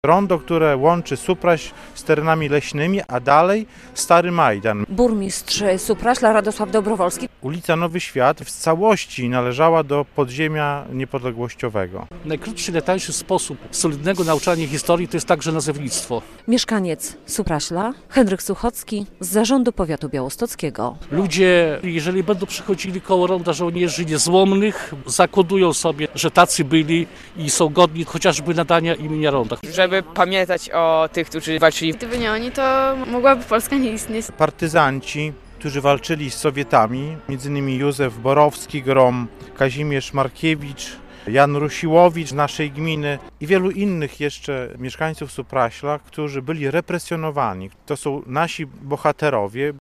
Rondo, które łączy Supraśl z terenami leśnymi, a dalej Stary Majdan. Burmistrz Supraśla Radosław Dobrowolski. Ulica Nowy Świat w całości należała do podziemia niepodległościowego. Najkrótszy, najtańszy sposób solidnego nauczania historii to jest także nazewnictwo. Mieszkaniec Supraśla Henryk Suchocki z Zarządu Powiatu Białostockiego. Ludzie, jeżeli będą przychodzili koło ronda żołnierzy niezłomnych, zakodują sobie, że tacy byli i są godni chociażby nadania imienia ronda. Żeby pamiętać o tych, którzy walczyli. Gdyby nie oni, to mogłaby Polska nie istnieć. Partyzanci, którzy walczyli z Sowietami, m.in. Józef Borowski-Grom, Kazimierz Markiewicz, Jan Rusiłowicz z naszej gminy i wielu innych jeszcze mieszkańców Supraśla, którzy byli represjonowani. To są nasi bohaterowie.